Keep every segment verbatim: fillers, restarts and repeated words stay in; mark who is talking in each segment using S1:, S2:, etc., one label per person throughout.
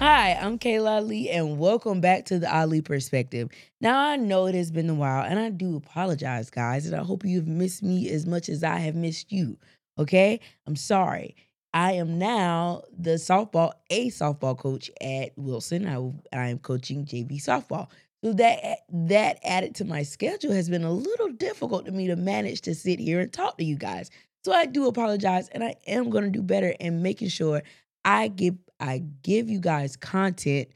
S1: Hi, I'm Kayla Ali, and welcome back to the Ali Perspective. Now, I know it has been a while, and I do apologize, guys, and I hope you've missed me as much as I have missed you. Okay? I'm sorry. I am now the softball, a softball coach at Wilson. I, I am coaching J V softball. So that that added to my schedule has been a little difficult to me to manage to sit here and talk to you guys. So I do apologize, and I am going to do better in making sure I give I give you guys content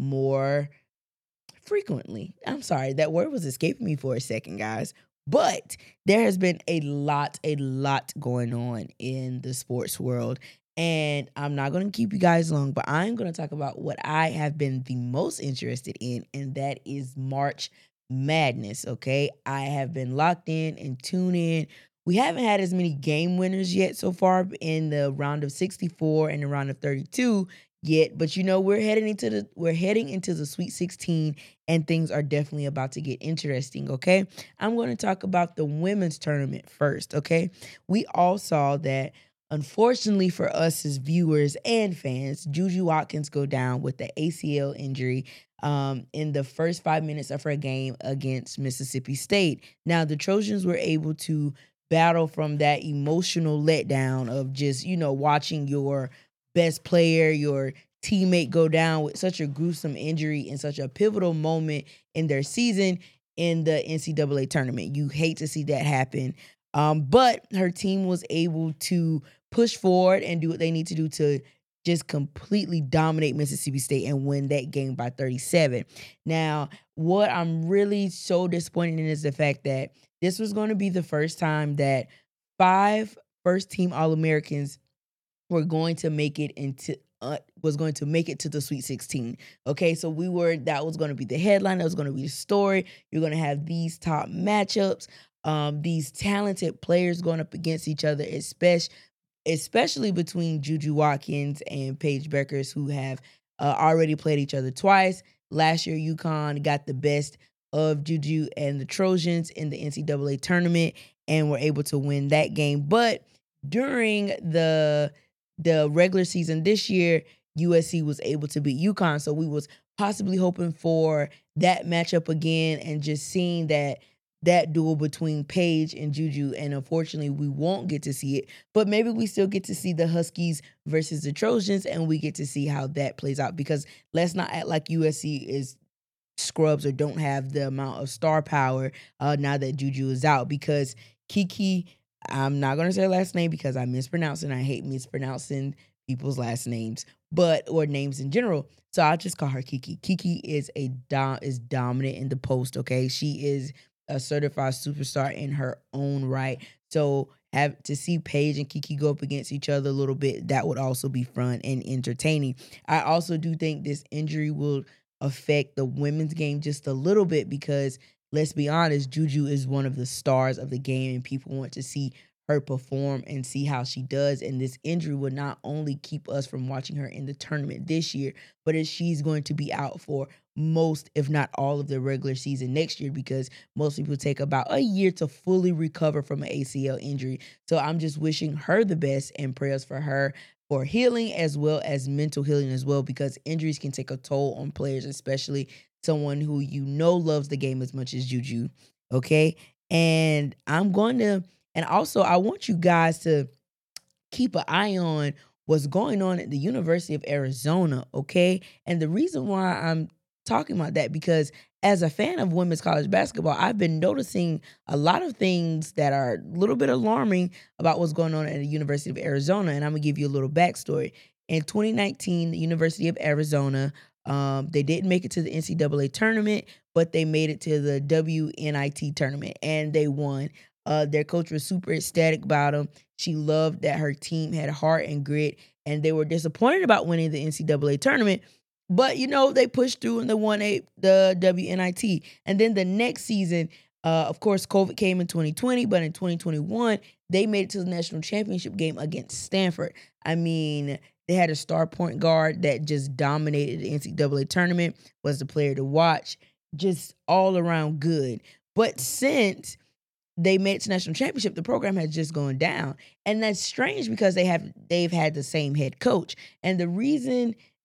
S1: more frequently. I'm sorry, that word was escaping me for a second, guys. But there has been a lot, a lot going on in the sports world. And I'm not going to keep you guys long, but I'm going to talk about what I have been the most interested in, and that is March Madness. Okay. I have been locked in and tuned in. We haven't had as many game winners yet so far in the round of sixty-four and the round of thirty-two yet, but you know we're heading into the we're heading into the Sweet sixteen, and things are definitely about to get interesting, okay? I'm going to talk about the women's tournament first, okay? We all saw that, unfortunately for us as viewers and fans, Juju Watkins go down with the A C L injury um, in the first five minutes of her game against Mississippi State. Now, the Trojans were able to battle from that emotional letdown of just, you know, watching your best player, your teammate go down with such a gruesome injury in such a pivotal moment in their season in the N C double A tournament. You hate to see that happen. Um, but her team was able to push forward and do what they need to do to just completely dominate Mississippi State and win that game by thirty-seven. Now, what I'm really so disappointed in is the fact that this was going to be the first time that five first team All-Americans were going to make it into uh, was going to make it to the Sweet sixteen. Okay, so we were that was going to be the headline. That was going to be the story. You're going to have these top matchups, um, these talented players going up against each other, especially especially between Juju Watkins and Paige Beckers, who have uh, already played each other twice. Last year, UConn got the best of Juju and the Trojans in the N C double A tournament and were able to win that game. But during the the regular season this year, U S C was able to beat UConn. So we was possibly hoping for that matchup again and just seeing that that duel between Paige and Juju. And unfortunately, we won't get to see it. But maybe we still get to see the Huskies versus the Trojans, and we get to see how that plays out. Because let's not act like U S C is scrubs or don't have the amount of star power uh, now that Juju is out. Because Kiki, I'm not going to say her last name because I mispronounce it and I hate mispronouncing people's last names, but or names in general. So I'll just call her Kiki. Kiki is a dom- is dominant in the post, okay? She is a certified superstar in her own right. So have to see Paige and Kiki go up against each other a little bit, that would also be fun and entertaining. I also do think this injury will affect the women's game just a little bit because let's be honest, Juju is one of the stars of the game and people want to see her perform and see how she does. And this injury will not only keep us from watching her in the tournament this year, but as she's going to be out for most, if not all, of the regular season next year because most people take about a year to fully recover from an A C L injury. So I'm just wishing her the best and prayers for her for healing as well as mental healing as well because injuries can take a toll on players, especially someone who you know loves the game as much as Juju. Okay. And I'm going to, and also I want you guys to keep an eye on what's going on at the University of Arizona. Okay. And the reason why I'm talking about that, because as a fan of women's college basketball, I've been noticing a lot of things that are a little bit alarming about what's going on at the University of Arizona. And I'm going to give you a little backstory. In twenty nineteen, the University of Arizona, um, they didn't make it to the N C double A tournament, but they made it to the W N I T tournament and they won. Uh, their coach was super ecstatic about them. She loved that her team had heart and grit, and they were disappointed about winning the N C double A tournament. But, you know, they pushed through and they won a, the W N I T. And then the next season, uh, of course, COVID came in twenty twenty, but in twenty twenty-one, they made it to the national championship game against Stanford. I mean, they had a star point guard that just dominated the N C double A tournament, was the player to watch, just all around good. But since they made it to national championship, the program has just gone down. And that's strange because they have they've had the same head coach. And the reason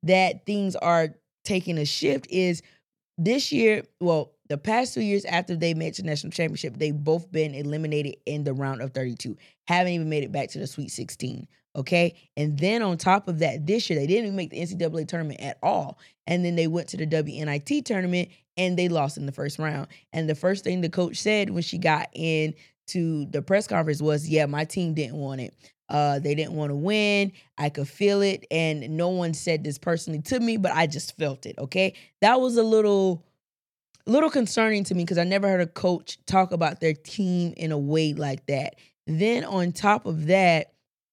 S1: that things are taking a shift is this year, well, the past two years after they made the national championship, they've both been eliminated in the round of thirty-two. Haven't even made it back to the Sweet sixteen. Okay. And then on top of that, this year, they didn't even make the N C double A tournament at all. And then they went to the W N I T tournament and they lost in the first round. And the first thing the coach said when she got in to the press conference was, yeah, my team didn't want it. Uh, they didn't want to win. I could feel it. And no one said this personally to me, but I just felt it. Okay. That was a little, little concerning to me because I never heard a coach talk about their team in a way like that. Then on top of that,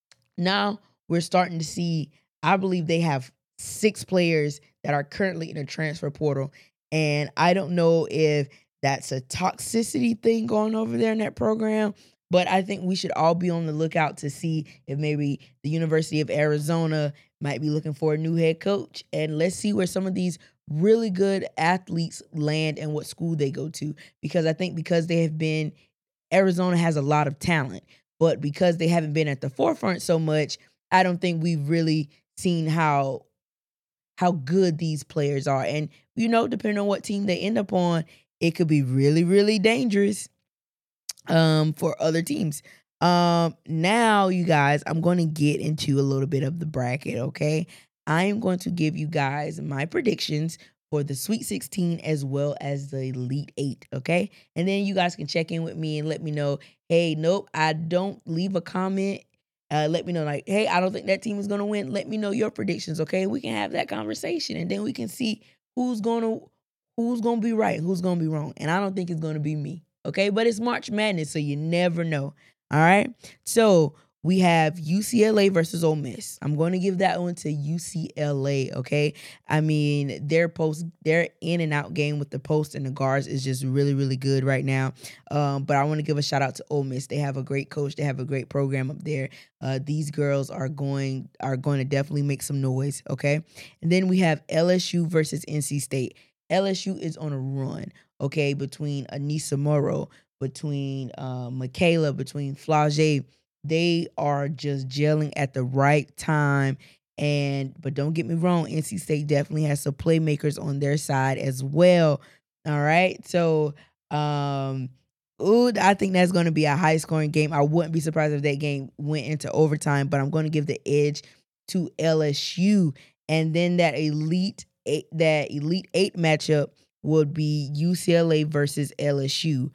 S1: now we're starting to see, I believe they have six players that are currently in the transfer portal. And I don't know if that's a toxicity thing going over there in that program, but I think we should all be on the lookout to see if maybe the University of Arizona might be looking for a new head coach. And let's see where some of these really good athletes land and what school they go to. Because I think because they have been, Arizona has a lot of talent. But because they haven't been at the forefront so much, I don't think we've really seen how how good these players are. And, you know, depending on what team they end up on, it could be really, really dangerous um, for other teams. Um, now, you guys, I'm going to get into a little bit of the bracket, okay? I am going to give you guys my predictions for the Sweet sixteen as well as the Elite Eight, okay? And then you guys can check in with me and let me know, hey, nope, I don't leave a comment. Uh, let me know, like, hey, I don't think that team is going to win. Let me know your predictions, okay? We can have that conversation, and then we can see who's going to who's going to be right, who's going to be wrong. And I don't think it's going to be me, okay? But it's March Madness, so you never know, all right? So we have U C L A versus Ole Miss. I'm going to give that one to U C L A, okay? I mean, their post, their in and out game with the post and the guards is just really, really good right now. Um, but I want to give a shout out to Ole Miss. They have a great coach. They have a great program up there. Uh, these girls are going are going to definitely make some noise, okay? And then we have L S U versus N C State. L S U is on a run, okay, between Anissa Morrow, between uh, Michaela, between Flage. They are just gelling at the right time. And but don't get me wrong, N C State definitely has some playmakers on their side as well. All right. So um ooh, I think that's going to be a high scoring game. I wouldn't be surprised if that game went into overtime, but I'm going to give the edge to L S U. And then that elite eight, that elite eight matchup would be U C L A versus L S U.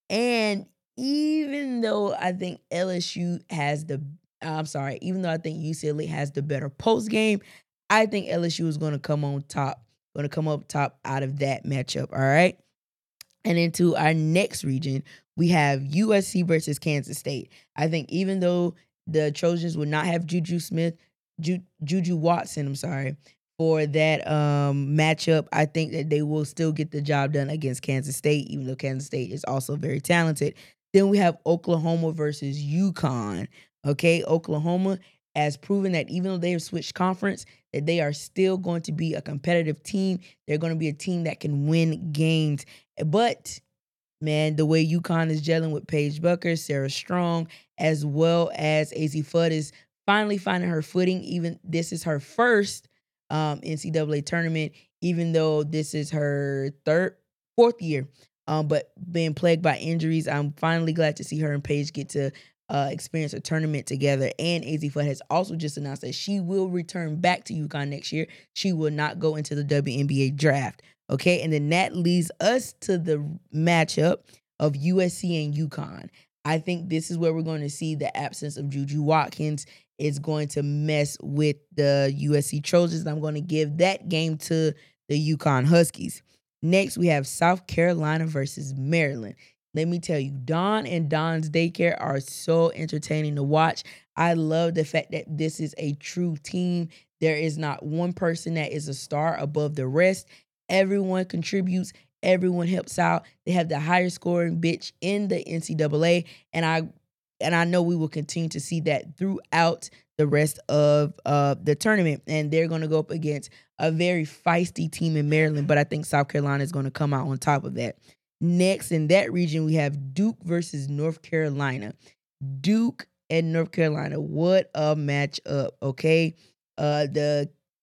S1: And even though I think L S U has the, I'm sorry, even though I think U C L A has the better post game, I think L S U is going to come on top, going to come up top out of that matchup. All right. And into our next region, we have U S C versus Kansas State. I think even though the Trojans would not have Juju Smith, Ju- Juju Watson, I'm sorry, for that um, matchup, I think that they will still get the job done against Kansas State, even though Kansas State is also very talented. Then we have Oklahoma versus UConn. Okay, Oklahoma has proven that even though they have switched conference, that they are still going to be a competitive team. They're going to be a team that can win games. But, man, the way UConn is gelling with Paige Bucker, Sarah Strong, as well as A Z Fudd is finally finding her footing. Even this is her first um, N C double A tournament, even though this is her third, fourth year. Um, but being plagued by injuries, I'm finally glad to see her and Paige get to uh, experience a tournament together. And A Z Fudd has also just announced that she will return back to UConn next year. She will not go into the W N B A draft. Okay, and then that leads us to the matchup of U S C and UConn. I think this is where we're going to see the absence of Juju Watkins is going to mess with the U S C Trojans. And I'm going to give that game to the UConn Huskies. Next, we have South Carolina versus Maryland. Let me tell you, Dawn and Dawn's Daycare are so entertaining to watch. I love the fact that this is a true team. There is not one person that is a star above the rest. Everyone contributes. Everyone helps out. They have the highest scoring bitch in the N C double A, and I and I know we will continue to see that throughout the rest of uh, the tournament. And they're going to go up against a very feisty team in Maryland, but I think South Carolina is going to come out on top of that. Next, in that region, we have Duke versus North Carolina. Duke and North Carolina, what a matchup, okay? Uh, the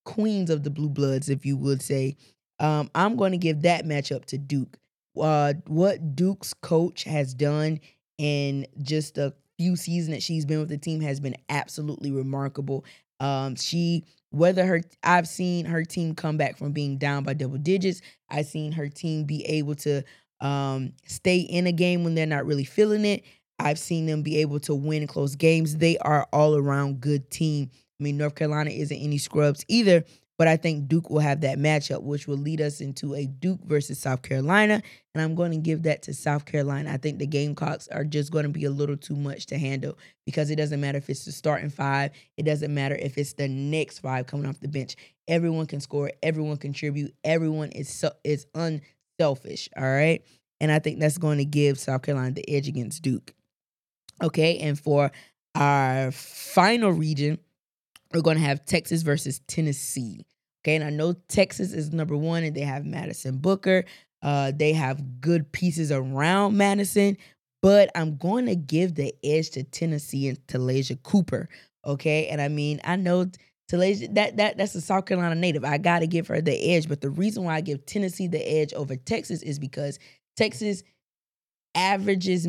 S1: queens of the blue bloods, if you would say. Um, I'm going to give that matchup to Duke. Uh, what Duke's coach has done in just a few seasons that she's been with the team has been absolutely remarkable. Um, she, whether her, I've seen her team come back from being down by double digits. I've seen her team be able to um, stay in a game when they're not really feeling it. I've seen them be able to win close games. They are all around good team. I mean, North Carolina isn't any scrubs either, but I think Duke will have that matchup, which will lead us into a Duke versus South Carolina, and I'm going to give that to South Carolina. I think the Gamecocks are just going to be a little too much to handle because it doesn't matter if it's the starting five. It doesn't matter if it's the next five coming off the bench. Everyone can score. Everyone contribute. Everyone is so, is unselfish, all right? And I think that's going to give South Carolina the edge against Duke. Okay, and for our final region, we're going to have Texas versus Tennessee. Okay, and I know Texas is number one, and they have Madison Booker. Uh, they have good pieces around Madison, but I'm going to give the edge to Tennessee and Talasia Cooper. Okay, and I mean, I know Talasia, that that that's a South Carolina native. I got to give her the edge, but the reason why I give Tennessee the edge over Texas is because Texas averages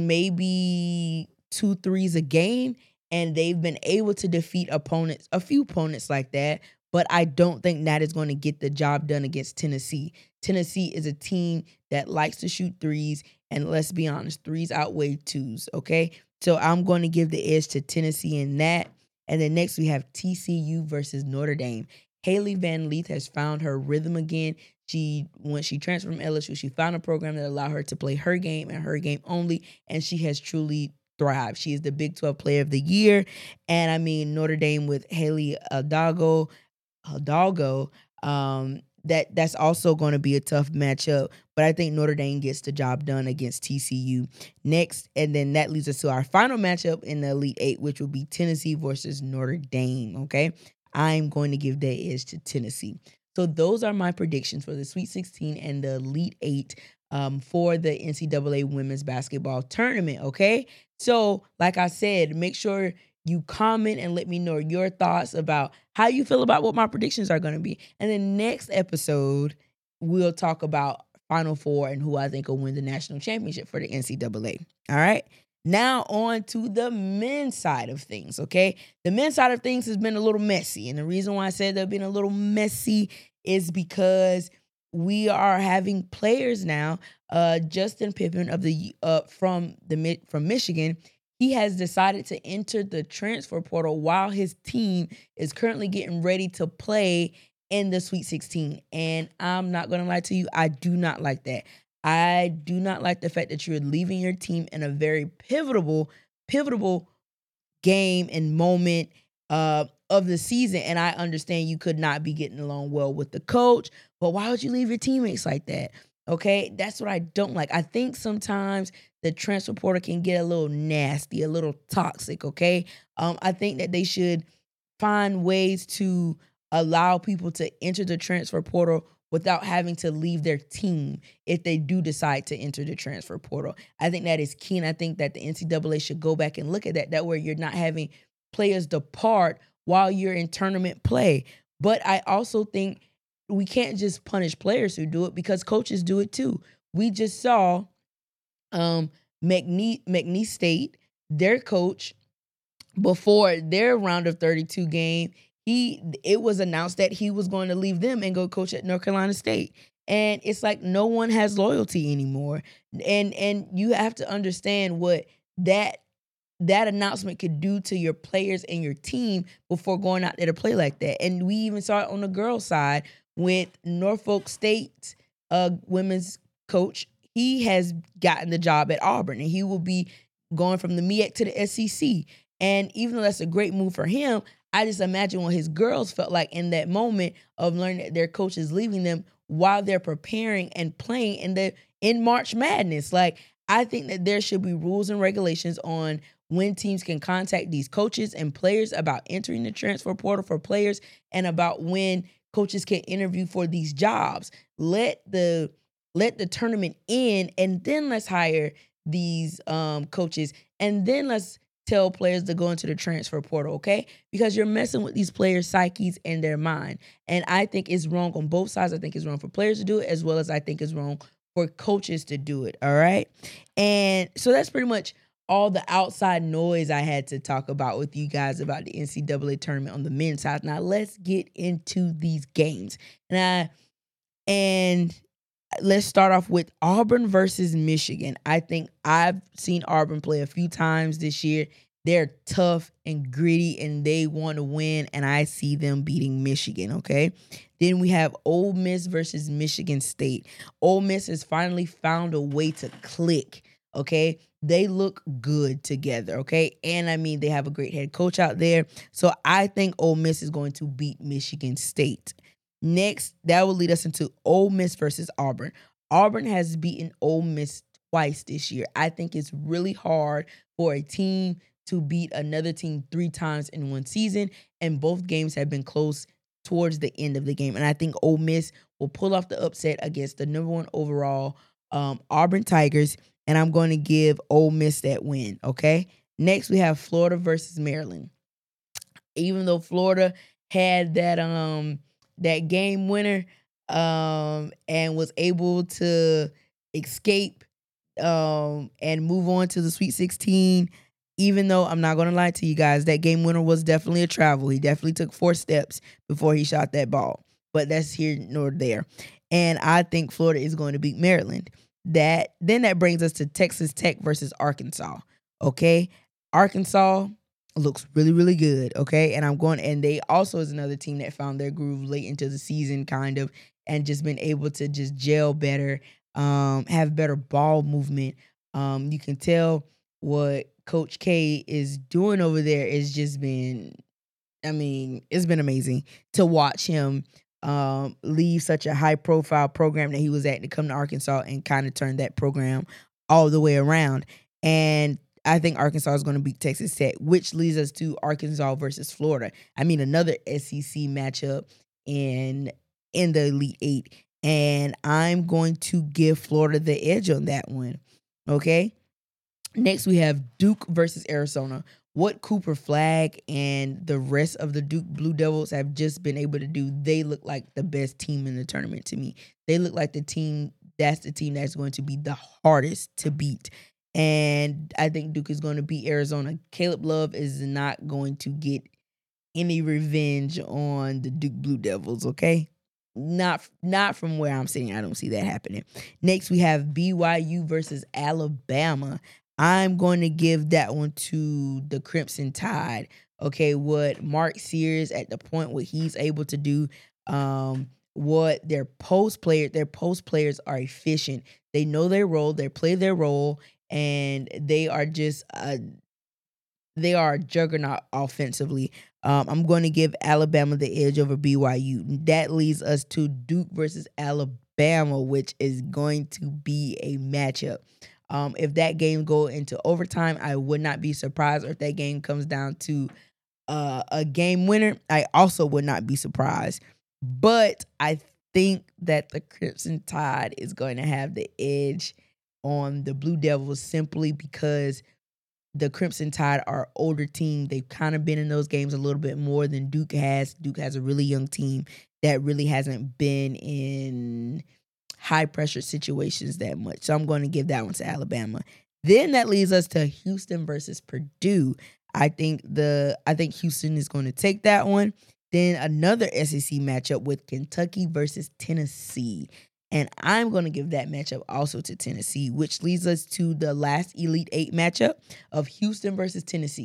S1: maybe two threes a game, and they've been able to defeat opponents, a few opponents like that, but I don't think that is going to get the job done against Tennessee. Tennessee is a team that likes to shoot threes, and let's be honest, threes outweigh twos, okay? So I'm going to give the edge to Tennessee in that. And then next we have T C U versus Notre Dame. Hailey Van Lith has found her rhythm again. She, when she transferred from L S U, she found a program that allowed her to play her game and her game only, and she has truly thrived. She is the Big twelve Player of the Year, and I mean Notre Dame with Haley Hidalgo, Hidalgo, um, that that's also going to be a tough matchup. But I think Notre Dame gets the job done against T C U next, and then that leads us to our final matchup in the Elite Eight, which will be Tennessee versus Notre Dame. Okay, I'm going to give that edge to Tennessee. So those are my predictions for the Sweet sixteen and the Elite Eight um, for the N C double A Women's Basketball Tournament, okay? So, like I said, make sure you comment and let me know your thoughts about how you feel about what my predictions are going to be. And then next episode, we'll talk about Final Four and who I think will win the national championship for the N C double A, all right? Now on to the men's side of things, okay? The men's side of things has been a little messy. And the reason why I said they've been a little messy is because we are having players now. Uh, Justin Pippen of the uh, from the from Michigan, he has decided to enter the transfer portal while his team is currently getting ready to play in the Sweet sixteen. And I'm not going to lie to you, I do not like that. I do not like the fact that you're leaving your team in a very pivotal, pivotal game and moment uh, of the season. And I understand you could not be getting along well with the coach, but why would you leave your teammates like that? Okay, that's what I don't like. I think sometimes the transfer portal can get a little nasty, a little toxic, okay? Um, I think that they should find ways to allow people to enter the transfer portal without having to leave their team if they do decide to enter the transfer portal. I think that is key, and I think that the N C double A should go back and look at that. That way you're not having players depart while you're in tournament play. But I also think we can't just punish players who do it because coaches do it too. We just saw um, McNeese, McNeese State, their coach, before their round of thirty-two game, he it was announced that he was going to leave them and go coach at North Carolina State. And it's like no one has loyalty anymore. And and you have to understand what that that announcement could do to your players and your team before going out there to play like that. And we even saw it on the girls' side with Norfolk State uh, women's coach. He has gotten the job at Auburn, and he will be going from the M E A C to the S E C. And even though that's a great move for him, I just imagine what his girls felt like in that moment of learning that their coach is leaving them while they're preparing and playing in the in March Madness. Like, I think that there should be rules and regulations on when teams can contact these coaches and players about entering the transfer portal for players, and about when coaches can interview for these jobs. Let the let the tournament end, and then let's hire these um, coaches, and then let's tell players to go into the transfer portal, okay? Because you're messing with these players' psyches and their mind. And I think it's wrong on both sides. I think it's wrong for players to do it, as well as I think it's wrong for coaches to do it, all right? And so that's pretty much all the outside noise I had to talk about with you guys about the N C double A tournament on the men's side. Now let's get into these games. And I and let's start off with Auburn versus Michigan. I think I've seen Auburn play a few times this year. They're tough and gritty, and they want to win, and I see them beating Michigan, okay? Then we have Ole Miss versus Michigan State. Ole Miss has finally found a way to click, okay? They look good together, okay? And, I mean, they have a great head coach out there. So I think Ole Miss is going to beat Michigan State. Next, that will lead us into Ole Miss versus Auburn. Auburn has beaten Ole Miss twice this year. I think it's really hard for a team to beat another team three times in one season, and both games have been close towards the end of the game. And I think Ole Miss will pull off the upset against the number one overall um, Auburn Tigers, and I'm going to give Ole Miss that win, okay? Next, we have Florida versus Maryland. Even though Florida had that um that game winner um and was able to escape um and move on to the Sweet sixteen, even though I'm not going to lie to you guys, that game winner was definitely a travel. He definitely took four steps before he shot that ball. But that's here nor there. And I think Florida is going to beat Maryland. That then that brings us to Texas Tech versus Arkansas. Okay? Arkansas looks really, really good, okay? And I'm going, and they also is another team that found their groove late into the season, kind of, and just been able to just gel better, um, have better ball movement. Um, you can tell what Coach K is doing over there is just been, I mean, it's been amazing to watch him um, leave such a high-profile program that he was at to come to Arkansas and kind of turn that program all the way around. And I think Arkansas is going to beat Texas Tech, which leads us to Arkansas versus Florida. I mean, another S E C matchup in in the Elite Eight. And I'm going to give Florida the edge on that one, okay? Next, we have Duke versus Arizona. What Cooper Flagg and the rest of the Duke Blue Devils have just been able to do, they look like the best team in the tournament to me. They look like the team, that's the team that's going to be the hardest to beat. And I think Duke is going to beat Arizona. Caleb Love is not going to get any revenge on the Duke Blue Devils, okay? Not, not from where I'm sitting. I don't see that happening. Next, we have B Y U versus Alabama. I'm going to give that one to the Crimson Tide. Okay, what Mark Sears at the point what he's able to do, um, what their post player, their post players are efficient. They know their role, they play their role, and they are just uh, they are a juggernaut offensively. Um, I'm going to give Alabama the edge over B Y U. That leads us to Duke versus Alabama, which is going to be a matchup. Um, if that game go into overtime, I would not be surprised. Or if that game comes down to uh, a game winner, I also would not be surprised. But I think that the Crimson Tide is going to have the edge on the Blue Devils simply because the Crimson Tide are an older team. They've kind of been in those games a little bit more than Duke has. Duke has a really young team that really hasn't been in high-pressure situations that much. So I'm going to give that one to Alabama. Then that leads us to Houston versus Purdue. I think the I think Houston is going to take that one. Then another S E C matchup with Kentucky versus Tennessee. And I'm going to give that matchup also to Tennessee, which leads us to the last Elite Eight matchup of Houston versus Tennessee.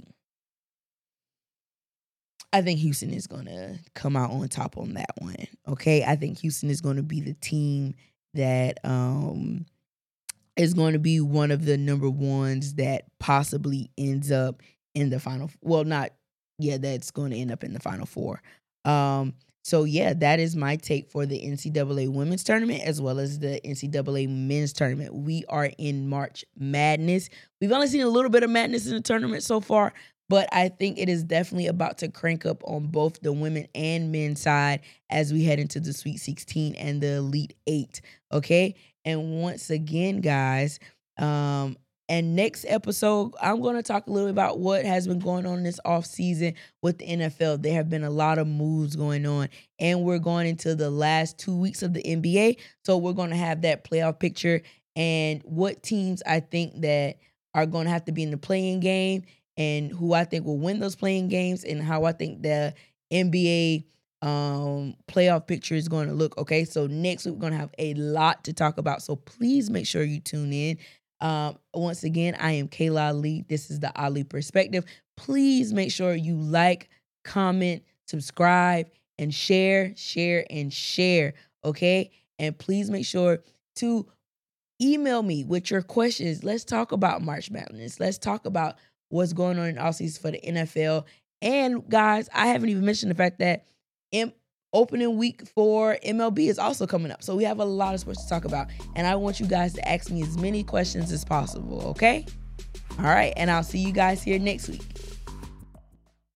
S1: I think Houston is going to come out on top on that one, okay? I think Houston is going to be the team that um, is going to be one of the number ones that possibly ends up in the final. Well, not, yeah, that's going to end up in the final four. Um, so, yeah, that is my take for the N C double A women's tournament as well as the N C double A men's tournament. We are in March Madness. We've only seen a little bit of madness in the tournament so far, but I think it is definitely about to crank up on both the women and men's side as we head into the Sweet sixteen and the Elite Eight, okay? And once again, guys, um, And next episode, I'm going to talk a little bit about what has been going on this off season with the N F L. There have been a lot of moves going on, and we're going into the last two weeks of the N B A. So we're going to have that playoff picture and what teams I think that are going to have to be in the playing game and who I think will win those playing games and how I think the N B A um, playoff picture is going to look. Okay, so next week we're going to have a lot to talk about. So please make sure you tune in. Um, once again, I am Kayla Ali. This is the Ali Perspective. Please make sure you like, comment, subscribe, and share, share, and share. Okay, and please make sure to email me with your questions. Let's talk about March Madness. Let's talk about what's going on in all season for the N F L. And guys, I haven't even mentioned the fact that M- opening week for M L B is also coming up. So we have a lot of sports to talk about. And I want you guys to ask me as many questions as possible, okay? All right, and I'll see you guys here next week.